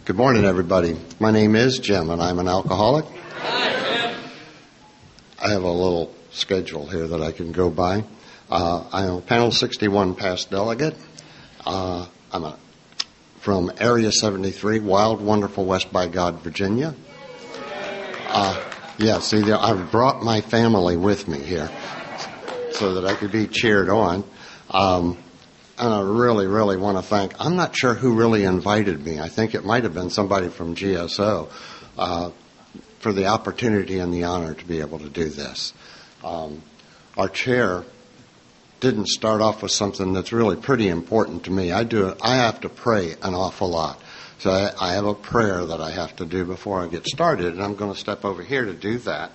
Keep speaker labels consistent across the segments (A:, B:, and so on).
A: Good morning, everybody. My name is Jim, and I'm an alcoholic.
B: Hi, Jim.
A: I have a little schedule here that I can go by. I am a Panel 61 past delegate. I'm from Area 73, Wild, Wonderful West by God, Virginia. I brought my family with me here so that I could be cheered on. And I really, really want to thank, I'm not sure who really invited me. I think it might have been somebody from GSO for the opportunity and the honor to be able to do this. Our chair didn't start off with something that's really pretty important to me. I have to pray an awful lot. So I have a prayer that I have to do before I get started, and I'm going to step over here to do that.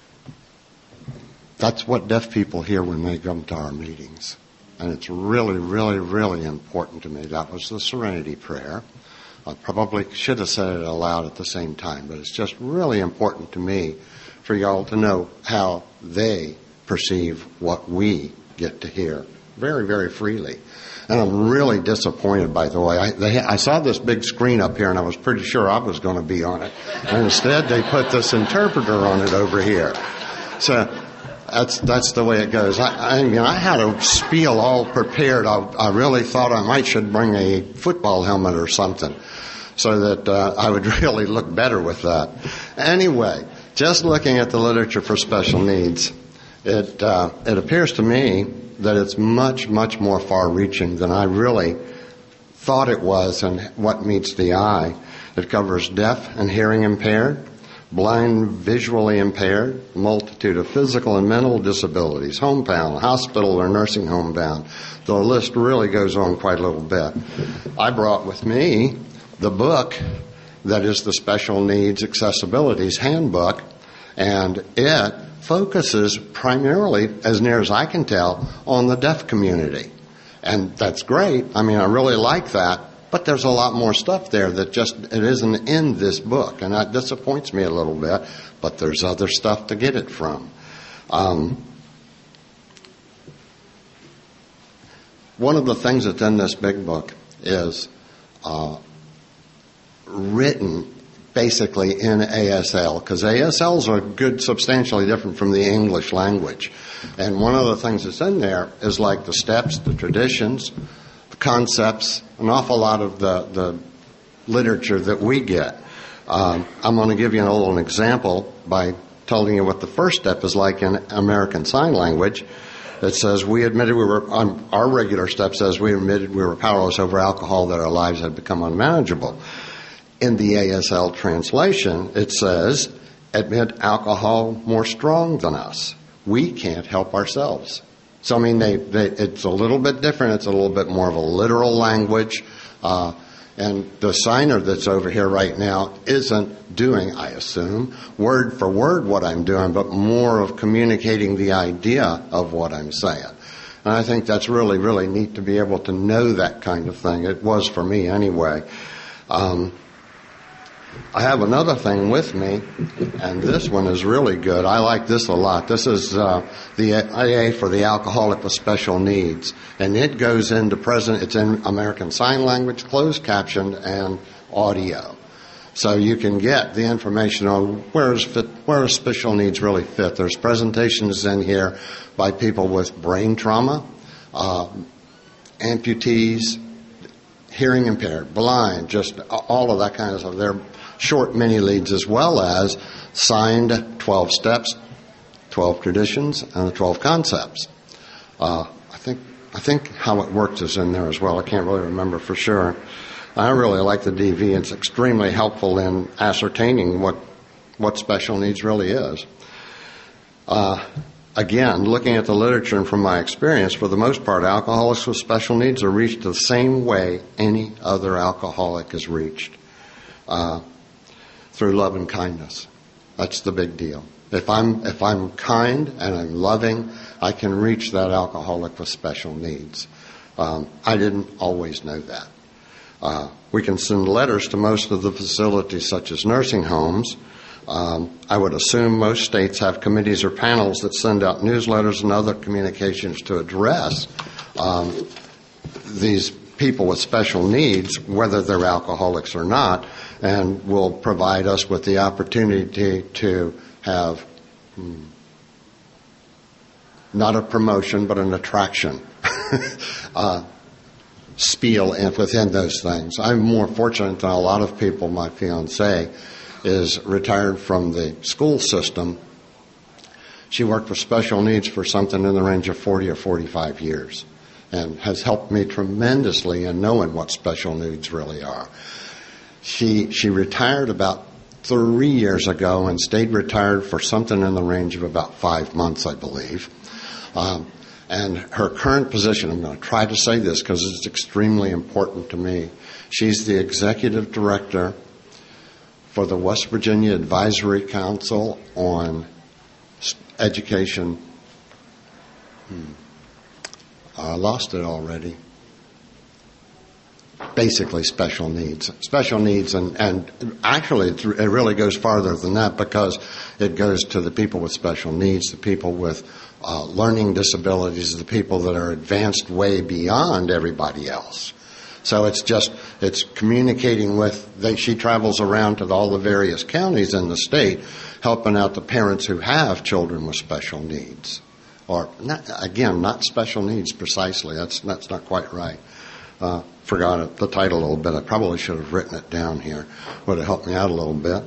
A: That's what deaf people hear when they come to our meetings. And it's really, really, really important to me. That was the Serenity Prayer. I probably should have said it aloud at the same time, but it's just really important to me for y'all to know how they perceive what we get to hear very, very freely. And I'm really disappointed, by the way. I saw this big screen up here, and I was pretty sure I was going to be on it. And instead, they put this interpreter on it over here. So that's the way it goes. I had a spiel all prepared. I really thought I should bring a football helmet or something so that I would really look better with that. Anyway, just looking at the literature for special needs, it appears to me that it's much, much more far-reaching than I really thought it was and what meets the eye. It covers deaf and hearing impaired, blind, visually impaired, multitude of physical and mental disabilities, homebound, hospital or nursing home bound. The list really goes on quite a little bit. I brought with me the book that is the Special Needs Accessibilities Handbook, and it focuses primarily, as near as I can tell, on the deaf community. And that's great. I really like that. But there's a lot more stuff there that it isn't in this book, and that disappoints me a little bit, but there's other stuff to get it from. One of the things that's in this big book is written basically in ASL, because ASLs are substantially different from the English language. And one of the things that's in there is like the steps, the traditions, concepts, an awful lot of the literature that we get. I'm going to give you a little example by telling you what the first step is like in American Sign Language. It says, our regular step says we admitted we were powerless over alcohol, that our lives had become unmanageable. In the ASL translation, it says, admit alcohol more strong than us. We can't help ourselves. So, it's a little bit different. It's a little bit more of a literal language. And the signer that's over here right now isn't doing, I assume, word for word what I'm doing, but more of communicating the idea of what I'm saying. And I think that's really, really neat to be able to know that kind of thing. It was for me anyway. I have another thing with me, and this one is really good. I like this a lot. This is the AA for the Alcoholic with Special Needs, and it goes into it's in American Sign Language, closed captioned, and audio. So you can get the information on where special needs really fit. There's presentations in here by people with brain trauma, amputees, hearing impaired, blind, just all of that kind of stuff. They're short mini leads, as well as signed 12 steps, 12 traditions, and the 12 concepts. I think how it works is in there as well. I can't really remember for sure. I really like the DV. It's extremely helpful in ascertaining what special needs really is. Again, looking at the literature and from my experience, for the most part, alcoholics with special needs are reached the same way any other alcoholic is reached. Through love and kindness. That's the big deal. If I'm kind and I'm loving, I can reach that alcoholic with special needs. I didn't always know that. We can send letters to most of the facilities, such as nursing homes. I would assume most states have committees or panels that send out newsletters and other communications to address these people with special needs, whether they're alcoholics or not, and will provide us with the opportunity to have not a promotion but an attraction spiel within those things. I'm more fortunate than a lot of people. My fiancée is retired from the school system. She worked with special needs for something in the range of 40 or 45 years and has helped me tremendously in knowing what special needs really are. She retired about 3 years ago and stayed retired for something in the range of about 5 months, I believe. And her current position, I'm going to try to say this because it's extremely important to me. She's the executive director for the West Virginia Advisory Council on Education. I lost it already. Basically special needs. Special needs, and actually it really goes farther than that because it goes to the people with special needs, the people with learning disabilities, the people that are advanced way beyond everybody else. So it's communicating with, she travels around to all the various counties in the state, helping out the parents who have children with special needs. Or, not special needs precisely. That's not quite right. Forgot the title a little bit. I probably should have written it down here. Would have helped me out a little bit.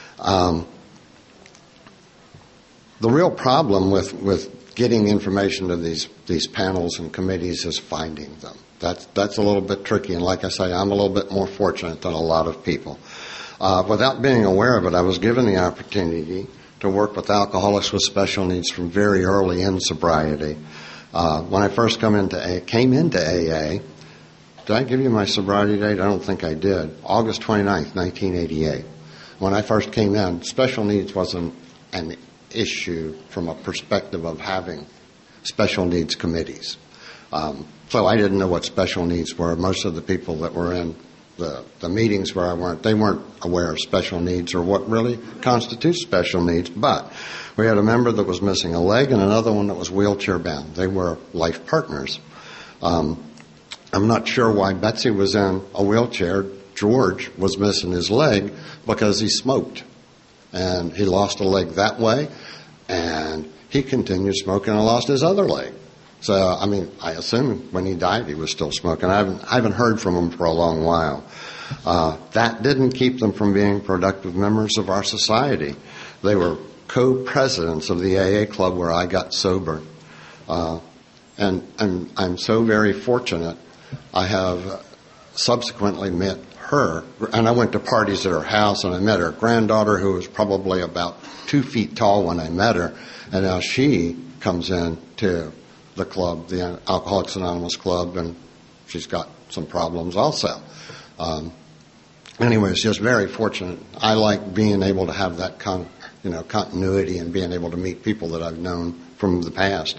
A: The real problem with getting information to these panels and committees is finding them. That's a little bit tricky, and like I say, I'm a little bit more fortunate than a lot of people. Without being aware of it, I was given the opportunity to work with alcoholics with special needs from very early in sobriety. When I first came into AA, did I give you my sobriety date? I don't think I did. August 29th, 1988. When I first came in, special needs wasn't an issue from a perspective of having special needs committees. So I didn't know what special needs were. Most of the people that were in the meetings where they weren't aware of special needs or what really constitutes special needs. But we had a member that was missing a leg and another one that was wheelchair bound. They were life partners. I'm not sure why Betsy was in a wheelchair. George was missing his leg because he smoked. And he lost a leg that way, and he continued smoking and lost his other leg. So, I assume when he died he was still smoking. I haven't heard from him for a long while. That didn't keep them from being productive members of our society. They were co-presidents of the AA club where I got sober. And I'm so very fortunate. I have subsequently met her, and I went to parties at her house, and I met her granddaughter, who was probably about 2 feet tall when I met her, and now she comes in to the club, the Alcoholics Anonymous Club, and she's got some problems also. Anyways, just very fortunate. I like being able to have that continuity and being able to meet people that I've known from the past.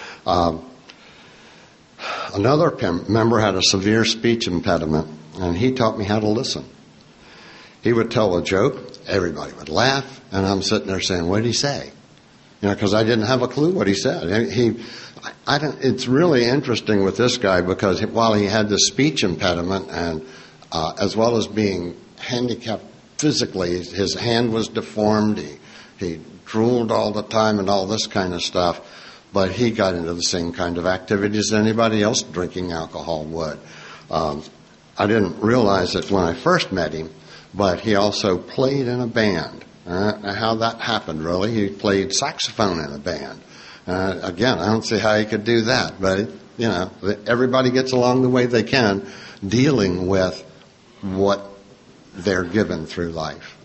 A: Another member had a severe speech impediment, and he taught me how to listen. He would tell a joke, everybody would laugh, and I'm sitting there saying, "What did he say?" Because I didn't have a clue what he said. It's really interesting with this guy because while he had this speech impediment and as well as being handicapped physically, his hand was deformed, he drooled all the time and all this kind of stuff, but he got into the same kind of activities as anybody else drinking alcohol would. I didn't realize it when I first met him, but he also played in a band. How that happened, really. He played saxophone in a band. Again, I don't see how he could do that, but, everybody gets along the way they can, dealing with what they're given through life.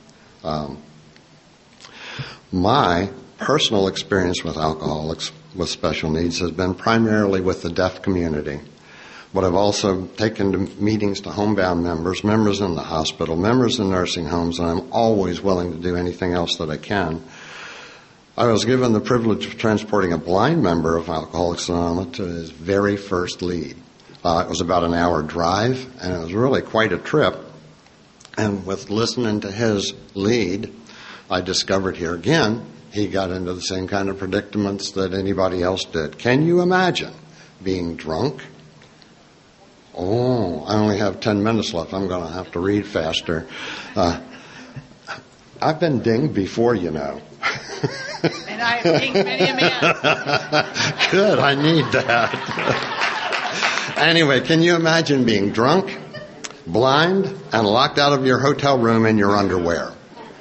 A: My personal experience with alcoholics with special needs has been primarily with the deaf community. But I've also taken to meetings to homebound members, members in the hospital, members in nursing homes, and I'm always willing to do anything else that I can. I was given the privilege of transporting a blind member of Alcoholics Anonymous to his very first lead. It was about an hour drive, and it was really quite a trip. And with listening to his lead, I discovered here again, he got into the same kind of predicaments that anybody else did. Can you imagine being drunk, Oh, I only have 10 minutes left. I'm going to have to read faster. I've been dinged before, you know.
B: And I have dinged many a man.
A: Good, I need that. Anyway, can you imagine being drunk, blind, and locked out of your hotel room in your underwear?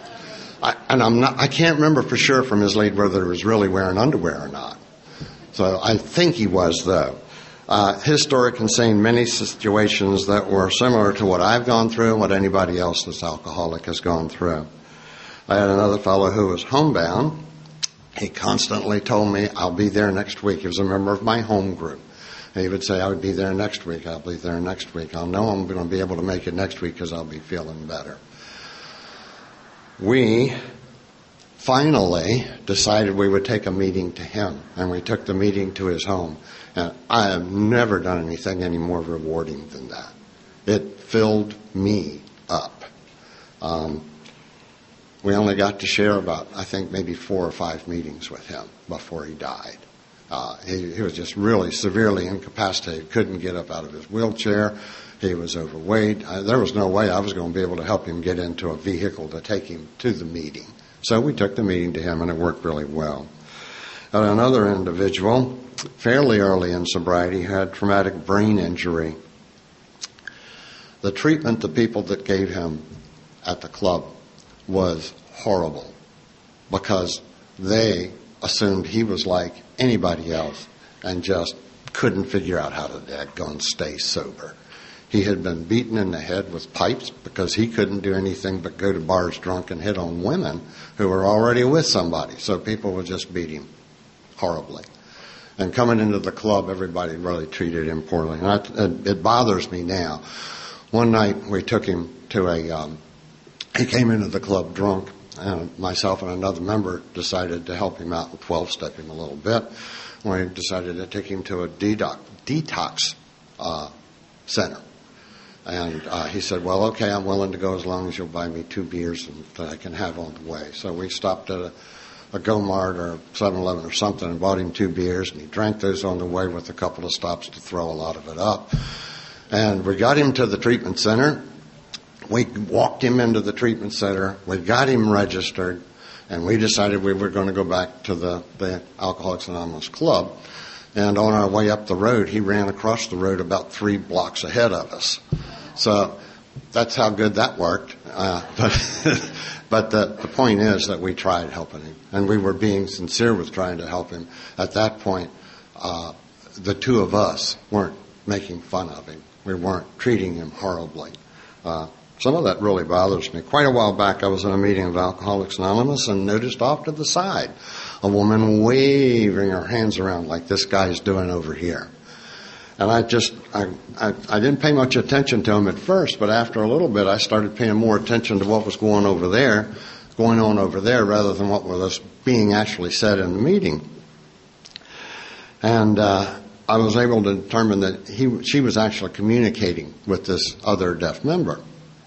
A: I can't remember for sure from his lead whether he was really wearing underwear or not. So I think he was, though. His story contained many situations that were similar to what I've gone through and what anybody else that's alcoholic has gone through. I had another fellow who was homebound. He constantly told me, I'll be there next week. He was a member of my home group. And he would say, I would be there next week. I'll be there next week. I'll know I'm going to be able to make it next week because I'll be feeling better. We finally decided we would take a meeting to him, and we took the meeting to his home. And I have never done anything any more rewarding than that. It filled me up. We only got to share about, I think, maybe 4 or 5 meetings with him before he died. He was just really severely incapacitated, couldn't get up out of his wheelchair. He was overweight. There was no way I was going to be able to help him get into a vehicle to take him to the meeting. So we took the meeting to him, and it worked really well. And another individual, fairly early in sobriety, had traumatic brain injury. The treatment the people that gave him at the club was horrible because they assumed he was like anybody else and just couldn't figure out how to go and stay sober. He had been beaten in the head with pipes because he couldn't do anything but go to bars drunk and hit on women who were already with somebody. So people would just beat him horribly. And coming into the club, everybody really treated him poorly. And it bothers me now. One night we took him to he came into the club drunk, and myself and another member decided to help him out and 12-step him a little bit. We decided to take him to a detox center. And he said, well, okay, I'm willing to go as long as you'll buy me 2 beers that I can have on the way. So we stopped at a Go-Mart or 7-Eleven or something and bought him 2 beers, and he drank those on the way with a couple of stops to throw a lot of it up. And we got him to the treatment center. We walked him into the treatment center. We got him registered, and we decided we were going to go back to the Alcoholics Anonymous Club. And on our way up the road, he ran across the road about 3 blocks ahead of us. So that's how good that worked. But the point is that we tried helping him, and we were being sincere with trying to help him. At that point, the 2 of us weren't making fun of him. We weren't treating him horribly. Some of that really bothers me. Quite a while back, I was in a meeting of Alcoholics Anonymous and noticed off to the side a woman waving her hands around like this guy's doing over here. And I didn't pay much attention to him at first, but after a little bit, I started paying more attention to what was going on over there, rather than what was being actually said in the meeting. And I was able to determine that she was actually communicating with this other deaf member.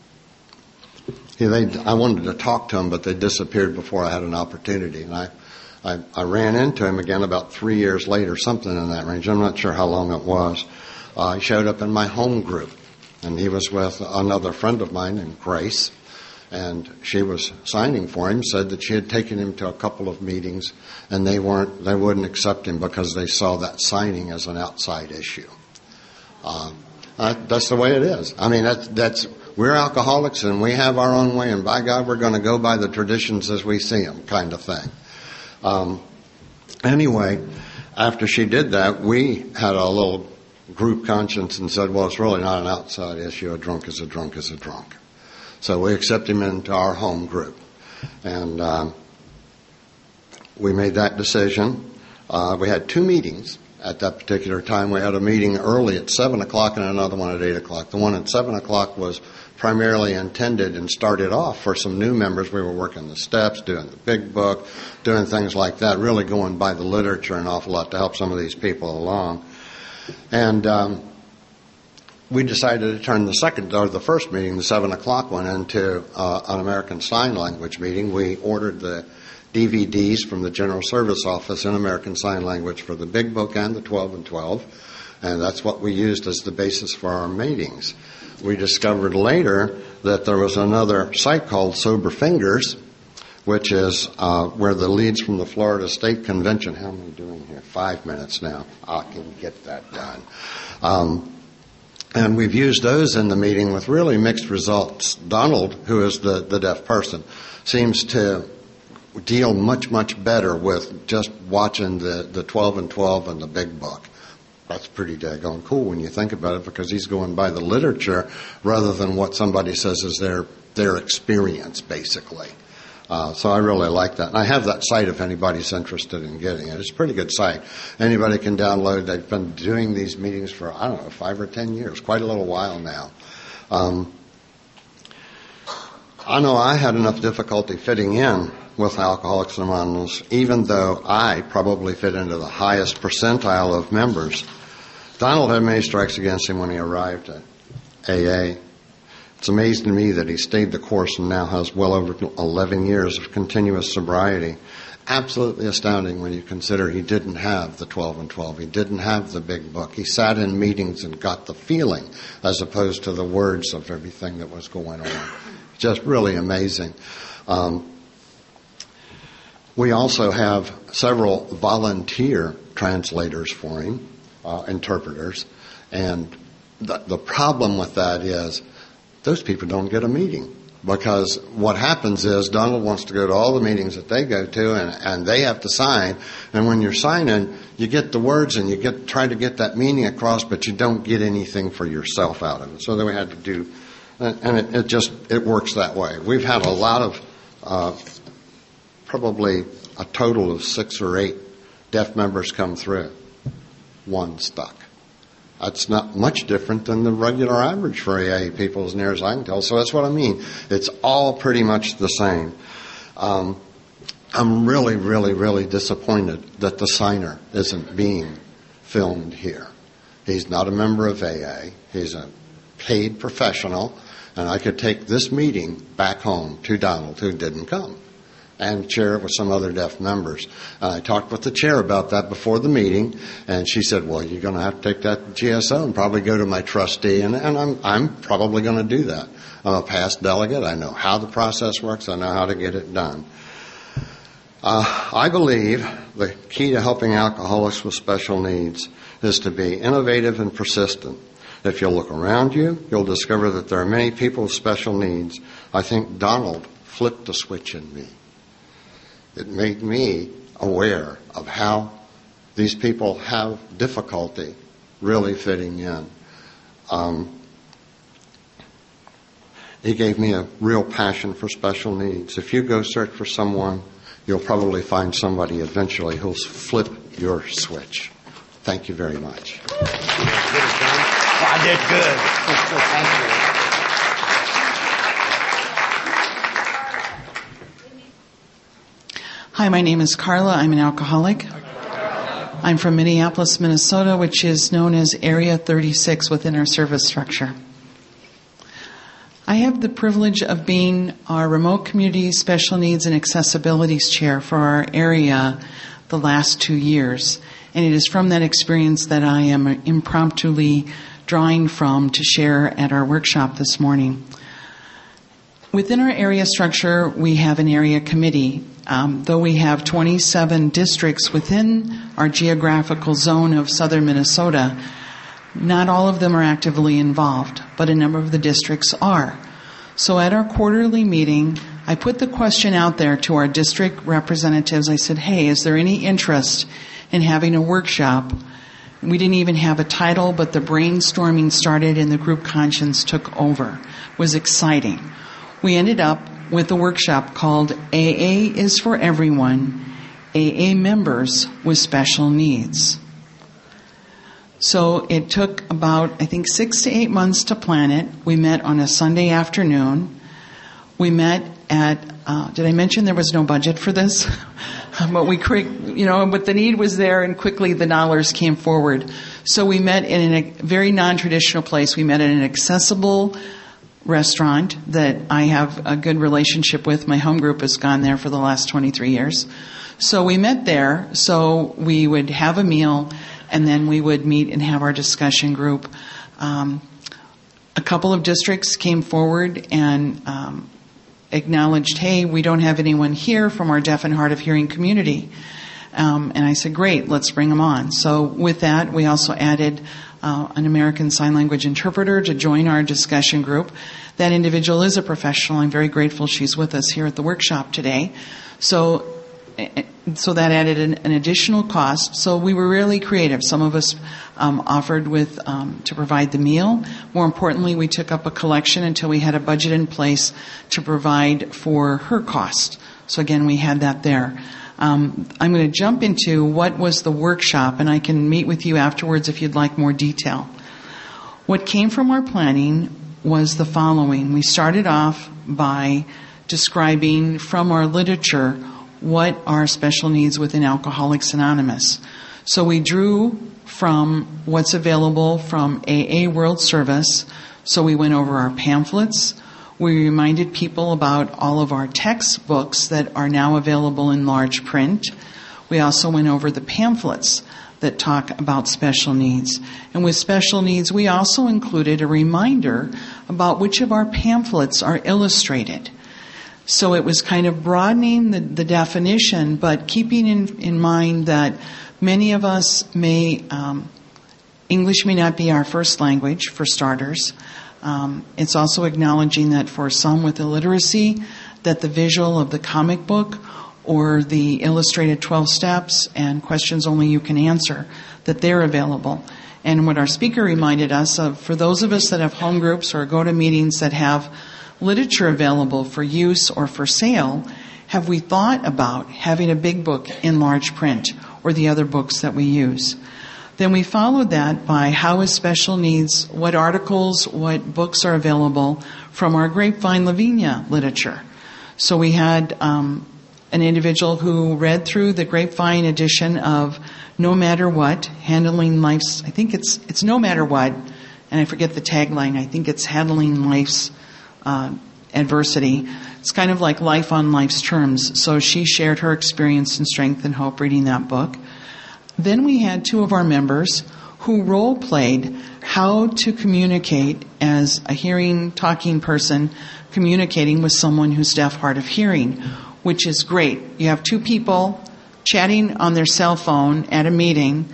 A: I wanted to talk to him, but they disappeared before I had an opportunity. And I ran into him again about 3 years later, something in that range. I'm not sure how long it was. He showed up in my home group, and he was with another friend of mine named Grace. And she was signing for him, said that she had taken him to a couple of meetings, and they wouldn't accept him because they saw that signing as an outside issue. That's the way it is. I mean, we're alcoholics and we have our own way, and by God, we're going to go by the traditions as we see them, kind of thing. Anyway, after she did that, we had a little group conscience and said, well, it's really not an outside issue. A drunk is a drunk is a drunk. So we accept him into our home group. And we made that decision. We had 2 meetings at that particular time. We had a meeting early at 7 o'clock and another one at 8 o'clock. The one at 7 o'clock was primarily intended and started off for some new members. We were working the steps, doing the big book, doing things like that, really going by the literature an awful lot to help some of these people along. And we decided to turn the first meeting, the 7 o'clock one, into an American Sign Language meeting. We ordered the DVDs from the General Service Office in American Sign Language for the Big Book and the 12 and 12. And that's what we used as the basis for our meetings. We discovered later that there was another site called Sober Fingers, which is where the leads from the Florida State Convention, how am I doing here? 5 minutes now. I can get that done. And we've used those in the meeting with really mixed results. Donald, who is the deaf person, seems to deal much, much better with just watching the 12 and 12 and the big book. That's pretty daggone cool when you think about it, because he's going by the literature rather than what somebody says is their experience, basically. So I really like that. And I have that site if anybody's interested in getting it. It's a pretty good site. Anybody can download. They've been doing these meetings for, 5 or 10 years, quite a little while now. I know I had enough difficulty fitting in with Alcoholics Anonymous, even though I probably fit into the highest percentile of members. Donald had many strikes against him when he arrived at AA. It's amazing to me that he stayed the course and now has well over 11 years of continuous sobriety. Absolutely astounding when you consider he didn't have the 12 and 12. He didn't have the big book. He sat in meetings and got the feeling as opposed to the words of everything that was going on. Just really amazing. We also have several volunteer translators for him, interpreters. And the problem with that is those people don't get a meeting, because what happens is Donald wants to go to all the meetings that they go to, and they have to sign. And when you're signing, you get the words and you try to get that meaning across, but you don't get anything for yourself out of it. So then we had to do, and it works that way. We've had a lot of, probably a total of 6 or 8 deaf members come through. One stuck. That's not much different than the regular average for AA people, as near as I can tell. So that's what I mean. It's all pretty much the same. I'm really, really, really disappointed that the signer isn't being filmed here. He's not a member of AA. He's a paid professional, and I could take this meeting back home to Donald, who didn't come, and share it with some other deaf members. I talked with the chair about that before the meeting, and she said, well, you're going to have to take that to GSO and probably go to my trustee, and I'm probably going to do that. I'm a past delegate. I know how the process works. I know how to get it done. I believe the key to helping alcoholics with special needs is to be innovative and persistent. If you look around you, you'll discover that there are many people with special needs. I think Donald flipped a switch in me. It made me aware of how these people have difficulty really fitting in. He gave me a real passion for special needs. If you go search for someone, you'll probably find somebody eventually who'll flip your switch. Thank you very much.
C: I did good. Thank you.
B: Hi, my name is Carla. I'm an alcoholic. I'm from Minneapolis, Minnesota, which is known as Area 36 within our service structure. I have the privilege of being our remote community special needs and accessibilities chair for our area the last 2 years. And it is from that experience that I am impromptu drawing from to share at our workshop this morning. Within our area structure, we have an area committee. Though we have 27 districts within our geographical zone of southern Minnesota, not all of them are actively involved, but a number of the districts are. So at our quarterly meeting, I put the question out there to our district representatives. I said, hey, is there any interest in having a workshop? We didn't even have a title, but the brainstorming started and the group conscience took over. It was exciting. We ended up with a workshop called AA is for Everyone, AA Members with Special Needs. So it took about, 6 to 8 months to plan it. We met on a Sunday afternoon. We met at, did I mention there was no budget for this? But but the need was there, and quickly the dollars came forward. So we met in a very non-traditional place. We met in an accessible restaurant that I have a good relationship with. My home group has gone there for the last 23 years. So we met there so we would have a meal and then we would meet and have our discussion group. A couple of districts came forward and acknowledged, hey, we don't have anyone here from our deaf and hard of hearing community. And I said, great, let's bring them on. So with that, we also added an American Sign Language interpreter to join our discussion group. That individual is a professional. I'm very grateful she's with us here at the workshop today. So that added an additional cost. So we were really creative. Some of us offered to provide the meal. More importantly, we took up a collection until we had a budget in place to provide for her cost. So again, we had that there. I'm going to jump into what was the workshop, and I can meet with you afterwards if you'd like more detail. What came from our planning was the following. We started off by describing from our literature what are special needs within Alcoholics Anonymous. So we drew from what's available from AA World Service. So we went over our pamphlets. We reminded people about all of our textbooks that are now available in large print. We also went over the pamphlets that talk about special needs. And with special needs, we also included a reminder about which of our pamphlets are illustrated. So it was kind of broadening the definition, but keeping in mind that many of us English may not be our first language, for starters. It's also acknowledging that for some with illiteracy, that the visual of the comic book or the illustrated 12 steps and questions only you can answer, that they're available. And what our speaker reminded us of, for those of us that have home groups or go to meetings that have literature available for use or for sale, have we thought about having a big book in large print or the other books that we use? Then we followed that by how is special needs, what articles, what books are available from our Grapevine Lavinia literature. So we had an individual who read through the Grapevine edition of No Matter What, Handling Life's, I think it's No Matter What, and I forget the tagline, I think it's Handling Life's Adversity. It's kind of like life on life's terms. So she shared her experience in Strength and Hope reading that book. Then we had two of our members who role-played how to communicate as a hearing, talking person, communicating with someone who's deaf, hard of hearing, which is great. You have two people chatting on their cell phone at a meeting.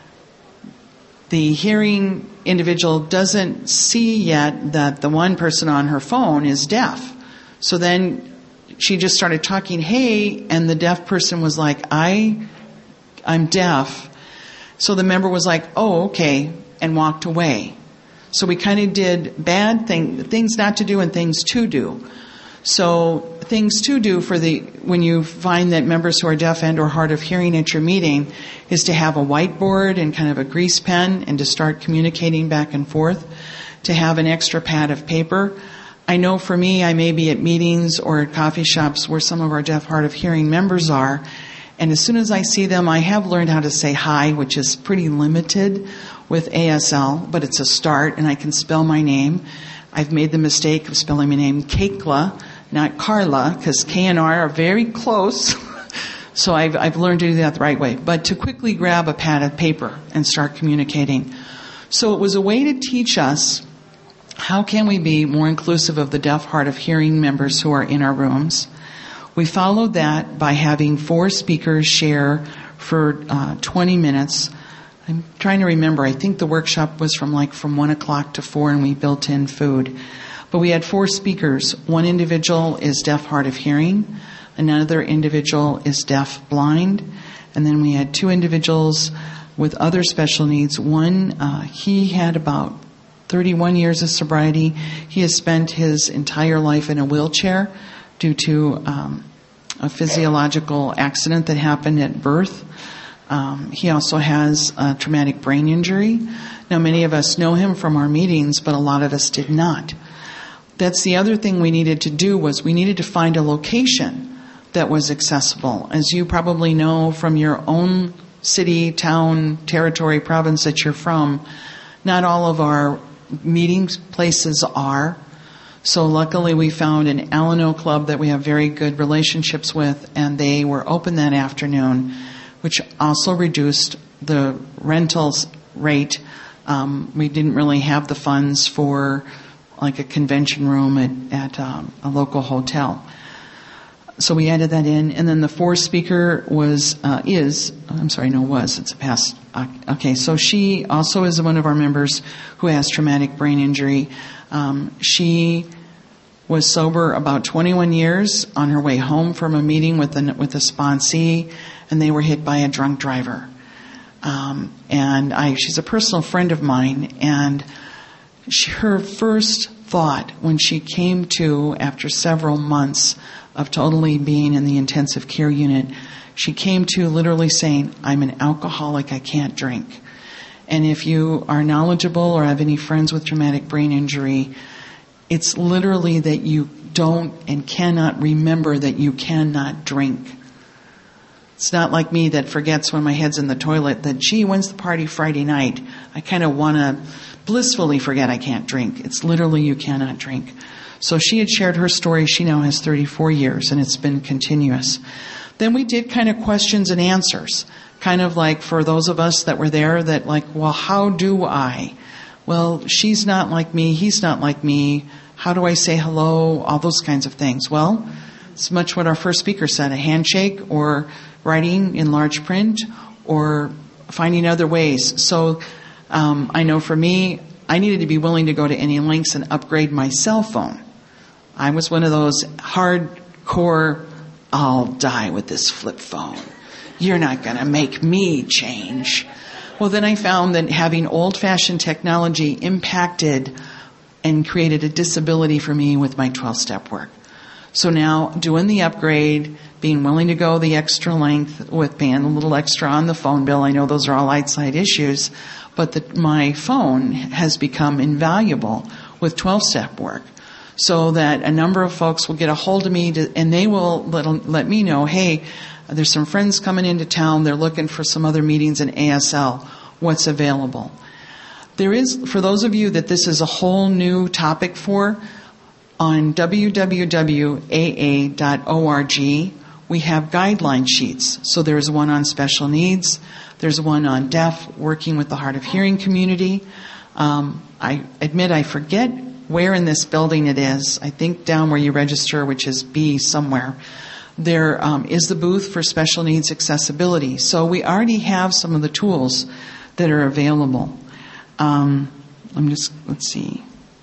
B: The hearing individual doesn't see yet that the one person on her phone is deaf. So then she just started talking, hey, and the deaf person was like, I'm deaf. So the member was like, oh, okay, and walked away. So we kind of did things not to do and things to do. So things to do when you find that members who are deaf and or hard of hearing at your meeting is to have a whiteboard and kind of a grease pen and to start communicating back and forth, to have an extra pad of paper. I know for me, I may be at meetings or at coffee shops where some of our deaf, hard of hearing members are, and as soon as I see them, I have learned how to say hi, which is pretty limited with ASL, but it's a start, and I can spell my name. I've made the mistake of spelling my name Keikla, not Carla, because K and R are very close. So I've learned to do that the right way. But to quickly grab a pad of paper and start communicating. So it was a way to teach us how can we be more inclusive of the deaf, hard of hearing members who are in our rooms. We followed that by having 4 speakers share for 20 minutes. I'm trying to remember. I think the workshop was from 1 o'clock to 4, and we built in food. But we had 4 speakers. One individual is deaf, hard of hearing. Another individual is deaf, blind. And then we had 2 individuals with other special needs. One, he had about 31 years of sobriety. He has spent his entire life in a wheelchair due to a physiological accident that happened at birth. He also has a traumatic brain injury. Now, many of us know him from our meetings, but a lot of us did not. That's the other thing we needed to do, was we needed to find a location that was accessible. As you probably know from your own city, town, territory, province that you're from, not all of our meeting places are. So luckily we found an Alano club that we have very good relationships with, and they were open that afternoon, which also reduced the rentals rate, we didn't really have the funds for like a convention room at a local hotel. So we added that in, and then the fourth speaker it's a past. Okay, so she also is one of our members who has traumatic brain injury. She was sober about 21 years on her way home from a meeting with a sponsee, and they were hit by a drunk driver. She's a personal friend of mine, and her first thought when she came to after several months of totally being in the intensive care unit, she came to literally saying, "I'm an alcoholic, I can't drink." And if you are knowledgeable or have any friends with traumatic brain injury, it's literally that you don't and cannot remember that you cannot drink. It's not like me that forgets when my head's in the toilet that, gee, when's the party Friday night? I kind of want to blissfully forget I can't drink. It's literally you cannot drink. So she had shared her story. She now has 34 years, and it's been continuous. Then we did kind of questions and answers, kind of like for those of us that were there that like, well, how do I? Well, she's not like me. He's not like me. How do I say hello? All those kinds of things. Well, it's much what our first speaker said, a handshake or writing in large print or finding other ways. So I know for me, I needed to be willing to go to any lengths and upgrade my cell phone. I was one of those hardcore, I'll die with this flip phone. You're not going to make me change. Well, then I found that having old-fashioned technology impacted and created a disability for me with my 12-step work. So now doing the upgrade, being willing to go the extra length with paying a little extra on the phone bill. I know those are all outside issues, but my phone has become invaluable with 12-step work. So that a number of folks will get a hold of me and they will let me know, hey, there's some friends coming into town. They're looking for some other meetings in ASL. What's available? There is, for those of you that this is a whole new topic for, on www.aa.org, we have guideline sheets. So there's one on special needs. There's one on deaf, working with the hard of hearing community. I admit I forget where in this building it is. I think down where you register, which is B somewhere. There is the booth for special needs accessibility. So we already have some of the tools that are available. Let's see.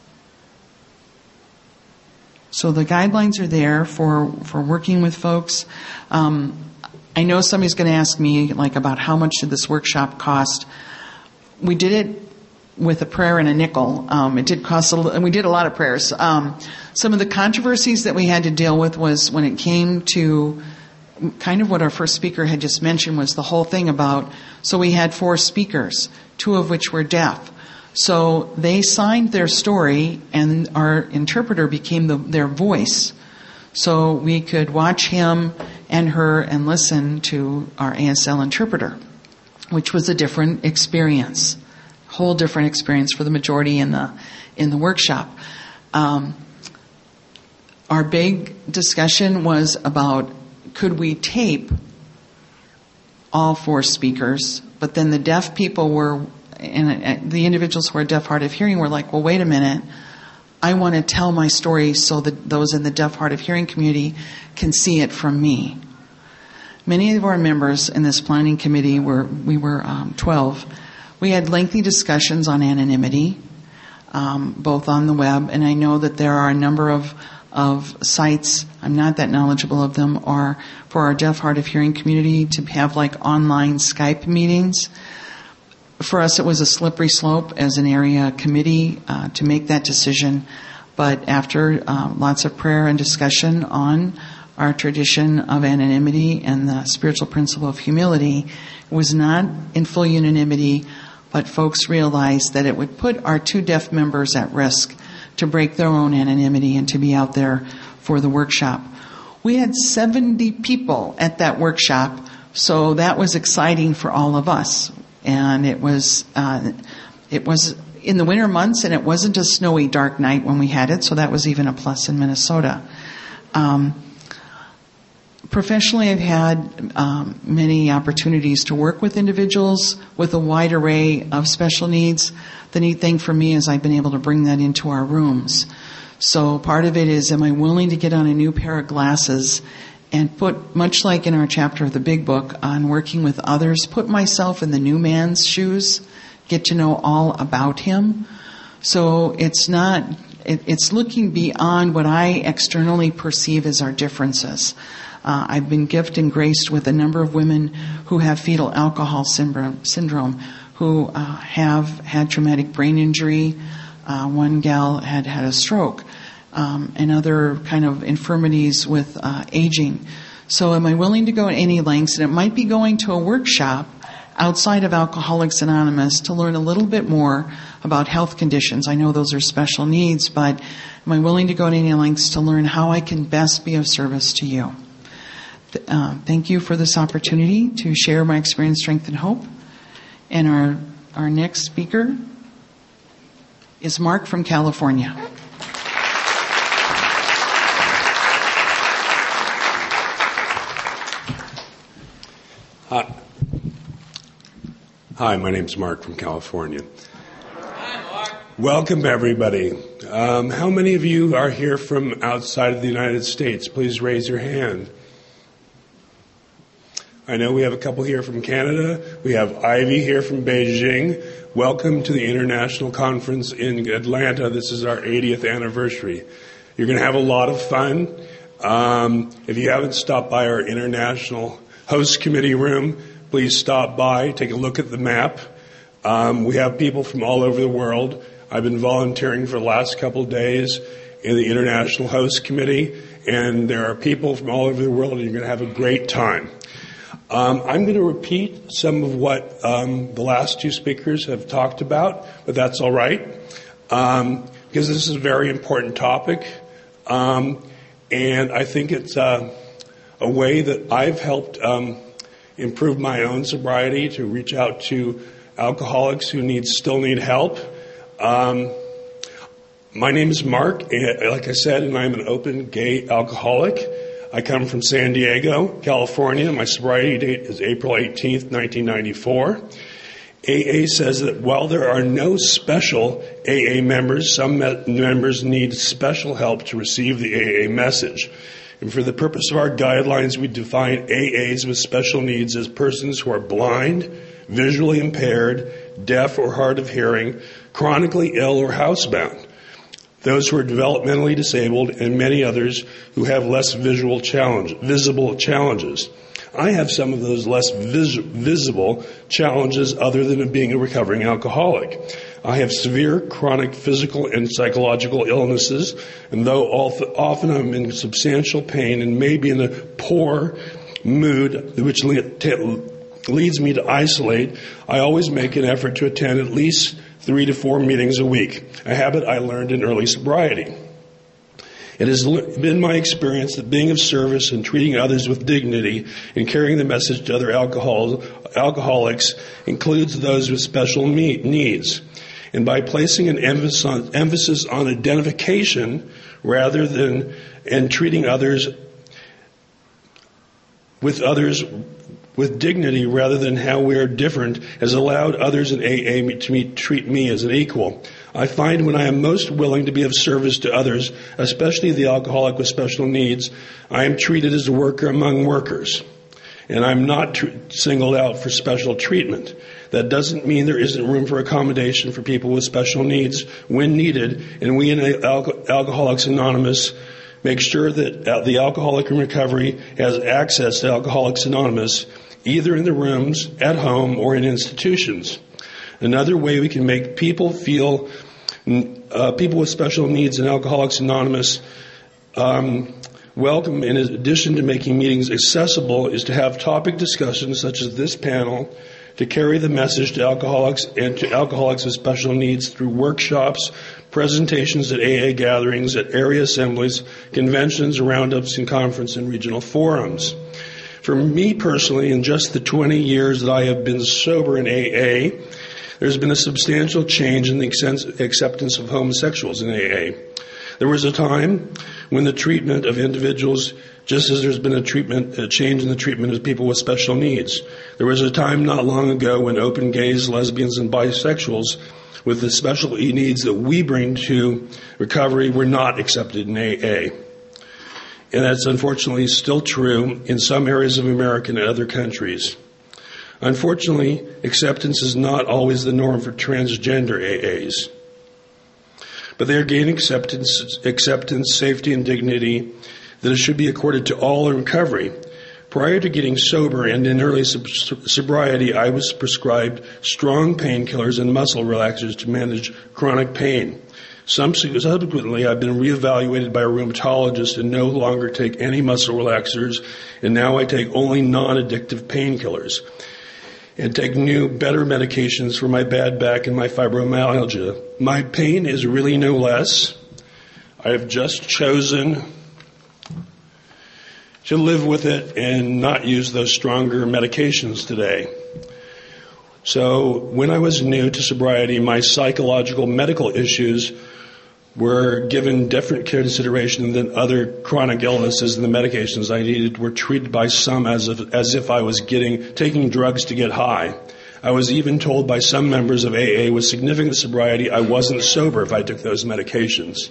B: So the guidelines are there for working with folks. I know somebody's going to ask me like about how much did this workshop cost. We did it with a prayer and a nickel. It did cost and we did a lot of prayers. Some of the controversies that we had to deal with was when it came to kind of what our first speaker had just mentioned was the whole thing about, so we had 4 speakers, 2 of which were deaf. So they signed their story and our interpreter became their voice. So we could watch him and her and listen to our ASL interpreter, which was a different experience, whole different experience for the majority in the workshop. Our big discussion was about could we tape all 4 speakers, but then the deaf people were, and the individuals who are deaf, hard of hearing were like, well, wait a minute. I want to tell my story so that those in the deaf, hard of hearing community can see it from me. Many of our members in this planning committee we were 12. We had lengthy discussions on anonymity, both on the web, and I know that there are a number of sites, I'm not that knowledgeable of them, are for our deaf, hard of hearing community to have like online Skype meetings. For us, it was a slippery slope as an area committee to make that decision. But after lots of prayer and discussion on our tradition of anonymity and the spiritual principle of humility, it was not in full unanimity, but folks realized that it would put our 2 deaf members at risk to break their own anonymity and to be out there for the workshop. We had 70 people at that workshop, so that was exciting for all of us. And it was in the winter months, and it wasn't a snowy, dark night when we had it, so that was even a plus in Minnesota. Professionally, I've had many opportunities to work with individuals with a wide array of special needs. The neat thing for me is I've been able to bring that into our rooms. So part of it is, am I willing to get on a new pair of glasses and put, much like in our chapter of the Big Book on working with others, put myself in the new man's shoes, get to know all about him. So it's looking beyond what I externally perceive as our differences. I've been gifted and graced with a number of women who have fetal alcohol syndrome, who have had traumatic brain injury. One gal had a stroke, and other kind of infirmities with aging. So am I willing to go any lengths? And it might be going to a workshop outside of Alcoholics Anonymous to learn a little bit more about health conditions. I know those are special needs, but am I willing to go to any lengths to learn how I can best be of service to you? Thank you for this opportunity to share my experience, strength, and hope. And our next speaker is Mark from California.
D: Hi, my name's Mark from California. Welcome, everybody. How many of you are here from outside of the United States? Please raise your hand. I know we have a couple here from Canada. We have Ivy here from Beijing. Welcome to the International Conference in Atlanta. This is our 80th anniversary. You're going to have a lot of fun. If you haven't stopped by our International Host Committee room, please stop by, take a look at the map. We have people from all over the world. I've been volunteering for the last couple of days in the International Host Committee, and there are people from all over the world, and you're going to have a great time. I'm going to repeat some of what the last two speakers have talked about, but that's all right, because this is a very important topic, and I think it's a way that I've helped improve my own sobriety, to reach out to alcoholics who still need help. My name is Mark, like I said, and I'm an open gay alcoholic. I come from San Diego, California. My sobriety date is April 18th, 1994. AA says that while there are no special AA members, some members need special help to receive the AA message. And for the purpose of our guidelines, we define AAs with special needs as persons who are blind, visually impaired, deaf or hard of hearing, chronically ill or housebound. Those who are developmentally disabled, and many others who have less visible challenges. I have some of those less visible challenges other than being a recovering alcoholic. I have severe chronic physical and psychological illnesses, and though often I'm in substantial pain and maybe in a poor mood, which leads me to isolate, I always make an effort to attend at least 3 to 4 meetings a week, a habit I learned in early sobriety. It has been my experience that being of service and treating others with dignity and carrying the message to other alcoholics includes those with special needs. And by placing an emphasis on identification rather than and treating others with dignity rather than how we are different has allowed others in AA to treat me as an equal. I find when I am most willing to be of service to others, especially the alcoholic with special needs, I am treated as a worker among workers. And I'm not singled out for special treatment. That doesn't mean there isn't room for accommodation for people with special needs when needed, and we in Alcoholics Anonymous make sure that the alcoholic in recovery has access to Alcoholics Anonymous, either in the rooms, at home, or in institutions. Another way we can make people feel, people with special needs in Alcoholics Anonymous welcome, in addition to making meetings accessible, is to have topic discussions such as this panel to carry the message to alcoholics and to alcoholics with special needs through workshops, presentations at AA gatherings, at area assemblies, conventions, roundups, and conference and regional forums. For me personally, in just the 20 years that I have been sober in AA, there's been a substantial change in the acceptance of homosexuals in AA. There was a time when the treatment of individuals, just as there's been a change in the treatment of people with special needs. There was a time not long ago when open gays, lesbians, and bisexuals with the special needs that we bring to recovery were not accepted in AA. And that's unfortunately still true in some areas of America and other countries. Unfortunately, acceptance is not always the norm for transgender AAs. But they are gaining acceptance, safety, and dignity that it should be accorded to all in recovery. Prior to getting sober and in early sobriety, I was prescribed strong painkillers and muscle relaxers to manage chronic pain. Subsequently, I've been reevaluated by a rheumatologist and no longer take any muscle relaxers, and now I take only non-addictive painkillers and take new, better medications for my bad back and my fibromyalgia. My pain is really no less. I have just chosen to live with it and not use those stronger medications today. So when I was new to sobriety, my psychological medical issues were given different consideration than other chronic illnesses, and the medications I needed were treated by some as if I was taking drugs to get high. I was even told by some members of AA with significant sobriety I wasn't sober if I took those medications.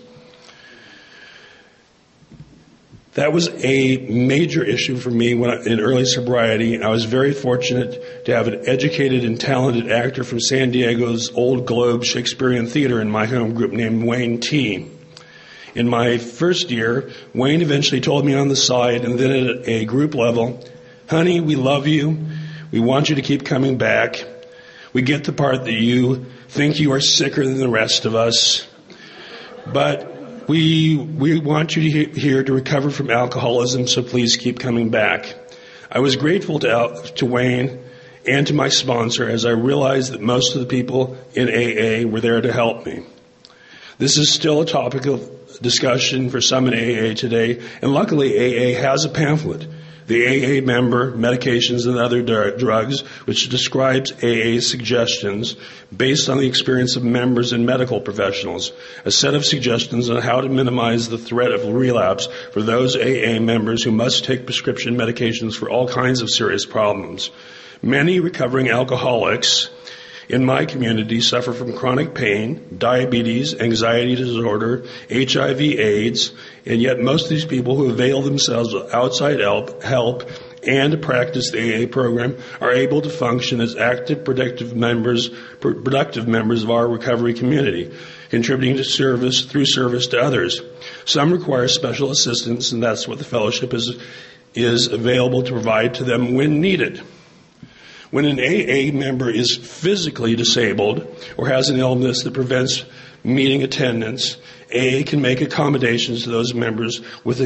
D: That was a major issue for me in early sobriety. I was very fortunate to have an educated and talented actor from San Diego's Old Globe Shakespearean Theater in my home group named Wayne T. In my first year, Wayne eventually told me on the side and then at a group level, "Honey, we love you. We want you to keep coming back. We get the part that you think you are sicker than the rest of us. But we want you here to recover from alcoholism, so please keep coming back." I was grateful to Wayne and to my sponsor as I realized that most of the people in AA were there to help me. This is still a topic of discussion for some in AA today, and luckily AA has a pamphlet, The AA Member, Medications and Other Drugs, which describes AA's suggestions based on the experience of members and medical professionals, a set of suggestions on how to minimize the threat of relapse for those AA members who must take prescription medications for all kinds of serious problems. Many recovering alcoholics in my community suffer from chronic pain, diabetes, anxiety disorder, HIV/AIDS, and yet most of these people who avail themselves of outside help and practice the AA program are able to function as active, productive members of our recovery community, contributing to service to others. Some require special assistance, and that's what the fellowship is available to provide to them when needed. When an AA member is physically disabled or has an illness that prevents meeting attendance, AA can make accommodations to those members with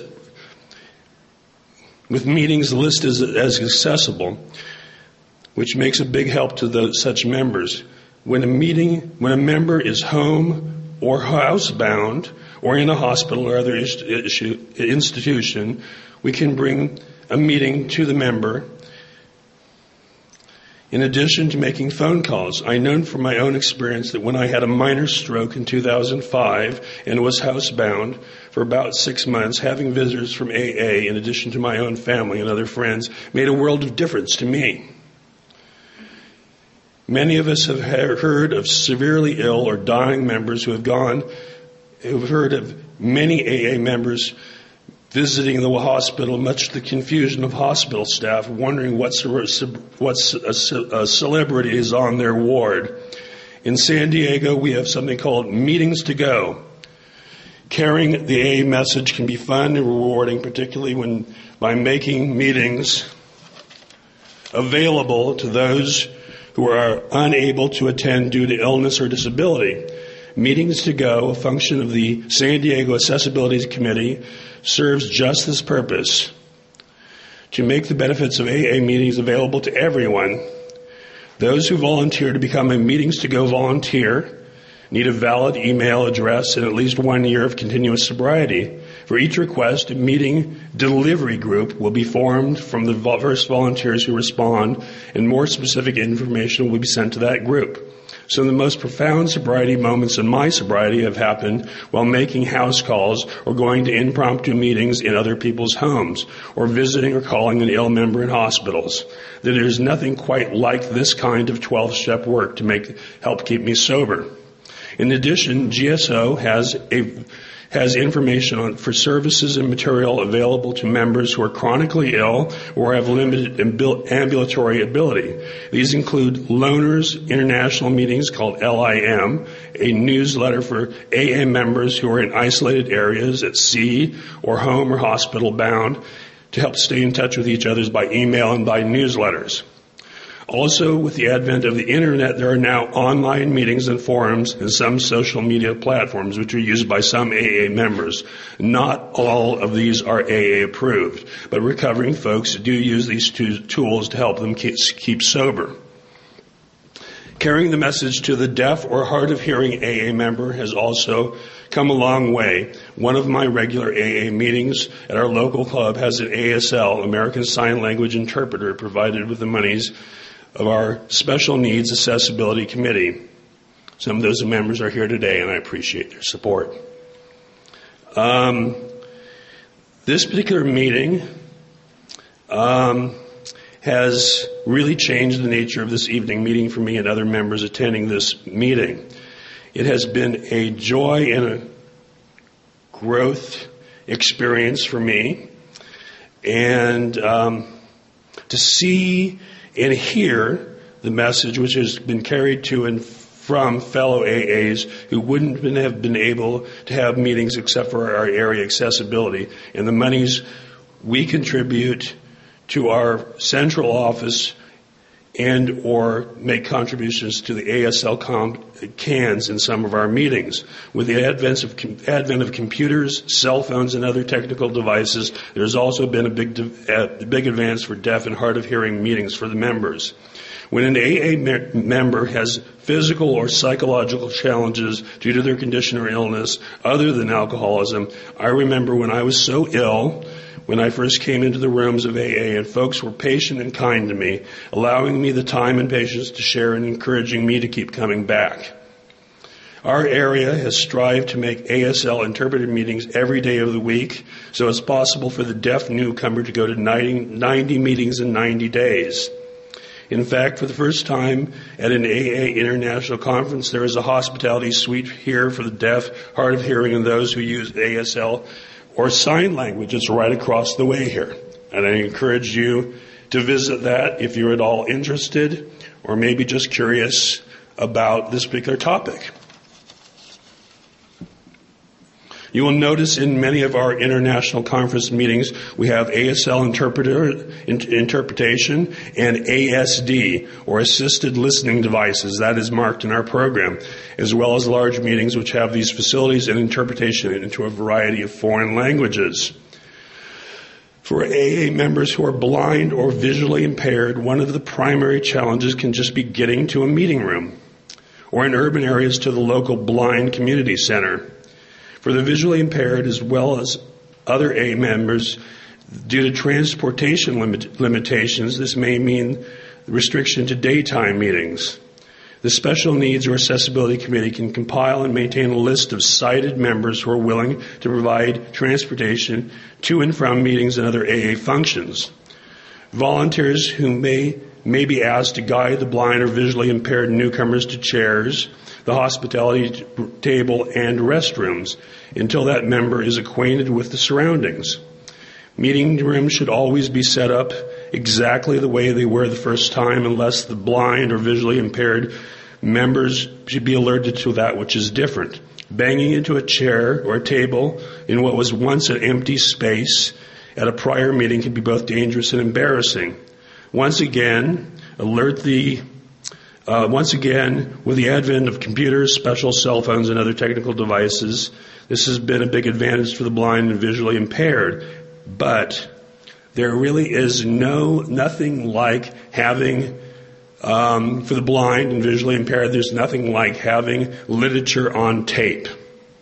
D: meetings listed as accessible, which makes a big help to such members. When a member is home or housebound or in a hospital or other institution, we can bring a meeting to the member. In addition to making phone calls, I know from my own experience that when I had a minor stroke in 2005 and was housebound for about 6 months, having visitors from AA, in addition to my own family and other friends, made a world of difference to me. Many of us have heard of severely ill or dying members who've heard of many AA members visiting the hospital, much to the confusion of hospital staff, wondering what celebrity is on their ward. In San Diego, we have something called Meetings to Go. Carrying the AA message can be fun and rewarding, particularly by making meetings available to those who are unable to attend due to illness or disability. Meetings to Go, a function of the San Diego Accessibility Committee, serves just this purpose, to make the benefits of AA meetings available to everyone. Those who volunteer to become a Meetings to Go volunteer need a valid email address and at least 1 year of continuous sobriety. For each request, a meeting delivery group will be formed from the first volunteers who respond, and more specific information will be sent to that group. Some of the most profound sobriety moments in my sobriety have happened while making house calls or going to impromptu meetings in other people's homes or visiting or calling an ill member in hospitals. That there's nothing quite like this kind of 12-step work to help keep me sober. In addition, GSO has information for services and material available to members who are chronically ill or have limited ambulatory ability. These include Loners International Meetings called LIM, a newsletter for AA members who are in isolated areas at sea or home or hospital bound to help stay in touch with each other by email and by newsletters. Also, with the advent of the internet, there are now online meetings and forums and some social media platforms which are used by some AA members. Not all of these are AA approved, but recovering folks do use these tools to help them keep sober. Carrying the message to the deaf or hard of hearing AA member has also come a long way. One of my regular AA meetings at our local club has an ASL, American Sign Language interpreter, provided with the monies of our Special Needs Accessibility Committee. Some of those members are here today, and I appreciate their support. This particular meeting has really changed the nature of this evening meeting for me and other members attending this meeting. It has been a joy and a growth experience for me, and to see and hear the message which has been carried to and from fellow AAs who wouldn't have been able to have meetings except for our area accessibility, and the monies we contribute to our central office and or make contributions to the ASL cans in some of our meetings. With the advent of computers, cell phones, and other technical devices, there's also been a big advance for deaf and hard of hearing meetings for the members. When an AA member has physical or psychological challenges due to their condition or illness other than alcoholism, I remember when I was so ill, when I first came into the rooms of AA, and folks were patient and kind to me, allowing me the time and patience to share and encouraging me to keep coming back. Our area has strived to make ASL interpreted meetings every day of the week, so it's possible for the deaf newcomer to go to 90 meetings in 90 days. In fact, for the first time at an AA international conference, there is a hospitality suite here for the deaf, hard of hearing, and those who use ASL or sign language. It's right across the way here. And I encourage you to visit that if you're at all interested or maybe just curious about this particular topic. You will notice in many of our international conference meetings, we have ASL interpretation and ASD, or assisted listening devices. That is marked in our program, as well as large meetings which have these facilities and interpretation into a variety of foreign languages. For AA members who are blind or visually impaired, one of the primary challenges can just be getting to a meeting room, or in urban areas to the local blind community center. For the visually impaired, as well as other AA members, due to transportation limitations, this may mean restriction to daytime meetings. The Special Needs or Accessibility Committee can compile and maintain a list of sighted members who are willing to provide transportation to and from meetings and other AA functions. Volunteers who may be asked to guide the blind or visually impaired newcomers to chairs, the hospitality table, and restrooms until that member is acquainted with the surroundings. Meeting rooms should always be set up exactly the way they were the first time, unless the blind or visually impaired members should be alerted to that which is different. Banging into a chair or a table in what was once an empty space at a prior meeting can be both dangerous and embarrassing. Once again, with the advent of computers, special cell phones, and other technical devices, this has been a big advantage for the blind and visually impaired. But there really is nothing like having, for the blind and visually impaired, there's nothing like having literature on tape.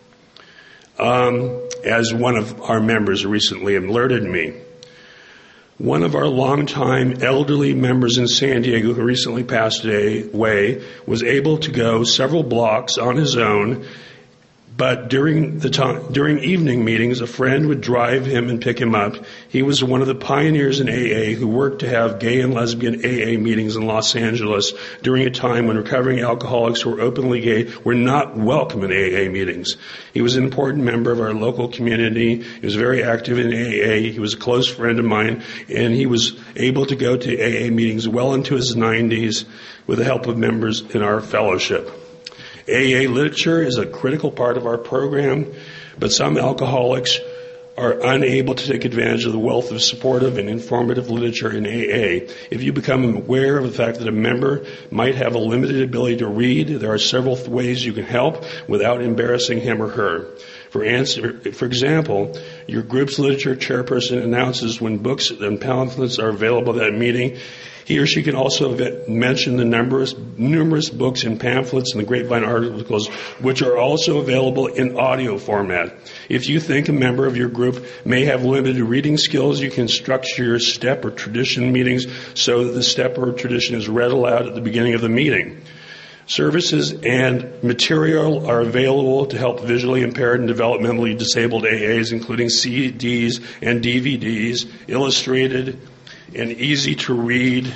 D: As one of our members recently alerted me. One of our longtime elderly members in San Diego who recently passed away was able to go several blocks on his own, but during evening meetings, a friend would drive him and pick him up. He was one of the pioneers in AA who worked to have gay and lesbian AA meetings in Los Angeles during a time when recovering alcoholics who were openly gay were not welcome in AA meetings. He was an important member of our local community. He was very active in AA. He was a close friend of mine, and he was able to go to AA meetings well into his 90s with the help of members in our fellowship. AA literature is a critical part of our program, but some alcoholics are unable to take advantage of the wealth of supportive and informative literature in AA. If you become aware of the fact that a member might have a limited ability to read, there are several ways you can help without embarrassing him or her. For example, your group's literature chairperson announces when books and pamphlets are available at that meeting. He or she can also mention the numerous books and pamphlets and the Grapevine articles, which are also available in audio format. If you think a member of your group may have limited reading skills, you can structure your step or tradition meetings so that the step or tradition is read aloud at the beginning of the meeting. Services and material are available to help visually impaired and developmentally disabled AAs, including CDs and DVDs, illustrated and easy to read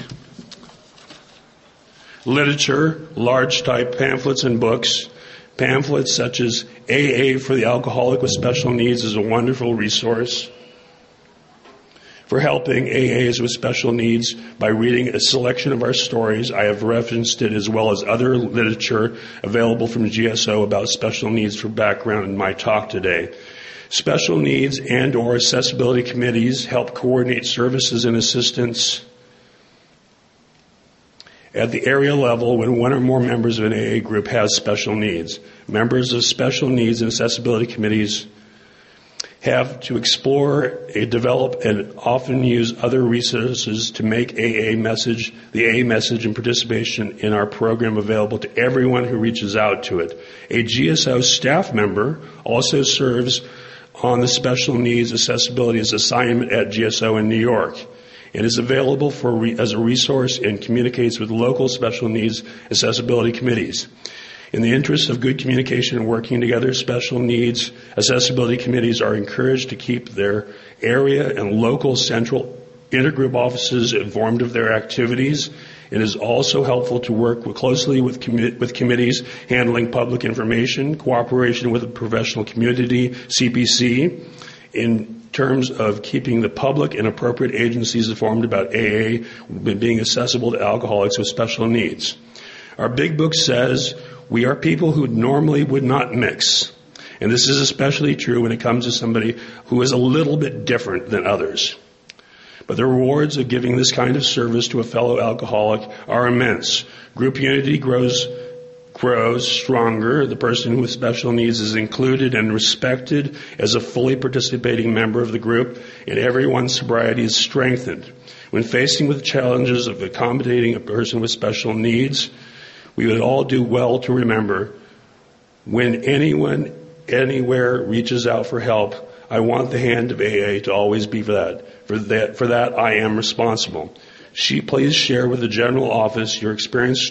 D: literature, large type pamphlets and books. Pamphlets such as AA for the Alcoholic with Special Needs is a wonderful resource for helping AAs with special needs by reading a selection of our stories. I have referenced it as well as other literature available from GSO about special needs for background in my talk today. Special needs and or accessibility committees help coordinate services and assistance at the area level when one or more members of an AA group has special needs. Members of special needs and accessibility committees have to explore, develop, and often use other resources to make the AA message and participation in our program available to everyone who reaches out to it. A GSO staff member also serves on the Special Needs Accessibilities assignment at GSO in New York and is available as a resource and communicates with local special needs accessibility committees. In the interest of good communication and working together, special needs accessibility committees are encouraged to keep their area and local central intergroup offices informed of their activities. It is also helpful to work closely with committees handling public information, cooperation with the professional community, CPC, in terms of keeping the public and appropriate agencies informed about AA being accessible to alcoholics with special needs. Our big book says we are people who normally would not mix. And this is especially true when it comes to somebody who is a little bit different than others. But the rewards of giving this kind of service to a fellow alcoholic are immense. Group unity grows stronger. The person with special needs is included and respected as a fully participating member of the group, and everyone's sobriety is strengthened. When facing with the challenges of accommodating a person with special needs, we would all do well to remember, when anyone, anywhere reaches out for help, I want the hand of AA to always be for that. For that, I am responsible. Please share with the general office your experiences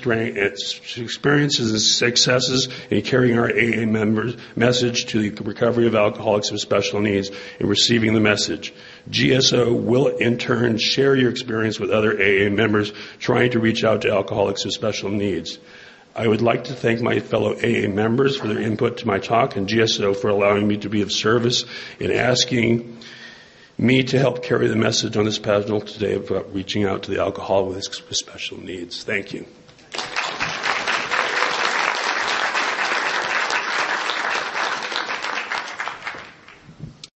D: and successes in carrying our AA members' message to the recovery of alcoholics with special needs and receiving the message. GSO will in turn share your experience with other AA members trying to reach out to alcoholics with special needs. I would like to thank my fellow AA members for their input to my talk and GSO for allowing me to be of service in asking me to help carry the message on this panel today about reaching out to the alcoholic with special needs. Thank you.